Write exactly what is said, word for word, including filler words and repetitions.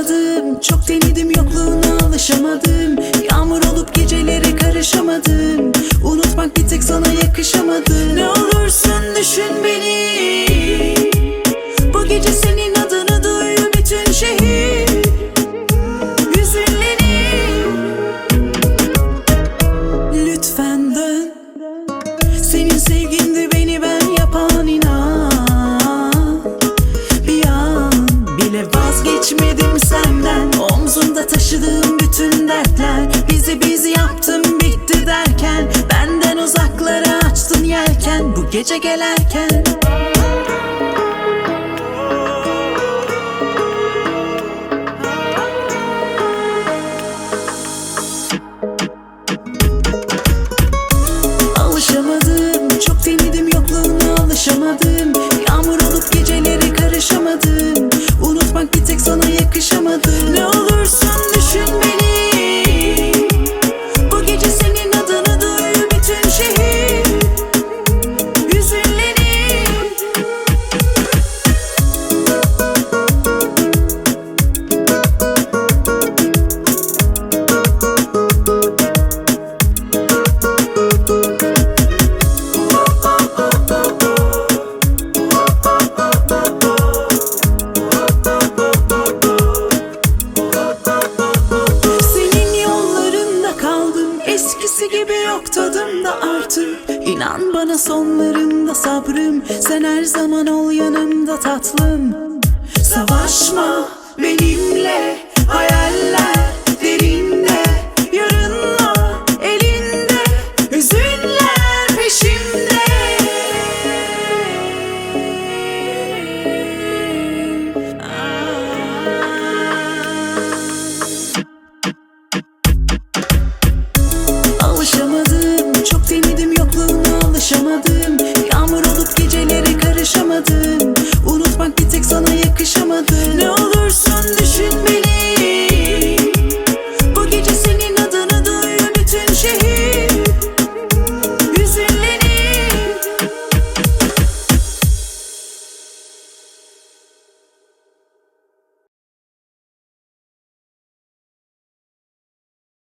Alışamadım, çok denedim, yokluğuna alışamadım. Yağmur olup gecelere karışamadım. Unutmak bir tek sana yakışamadı. Ne olursun düşün beni, bu gece senin adını duyuyor bütün şehir. Hüzünlenip lütfen dön. Senin sevgindi beni ben yapan, inan. Bir an bile vazgeçmedim senden. Omzumda taşıdığım bütün dertler, bizi biz yaptım bitti derken, benden uzaklara açtın yelken bu gece gelerken. Alışamadım, çok denedim, yokluğuna alışamadım. Yağmur olup gecelere karışamadım. Unutmak bir tek sana yakışamadı. Ne olursun düşün beni, bu gece senin adını duyuyor bütün şehir. Hüzünlenip eskisi gibi yok tadımda artık. İnan bana sonlarında sabrım, sen her zaman ol yanımda tatlım. Savaşma benimle, hayaller derinde, yarınla elinde, hüzünler peşimde. Alışamadım, çok denedim, yokluğuna alışamadım. Yağmur olup gecelere karışamadım.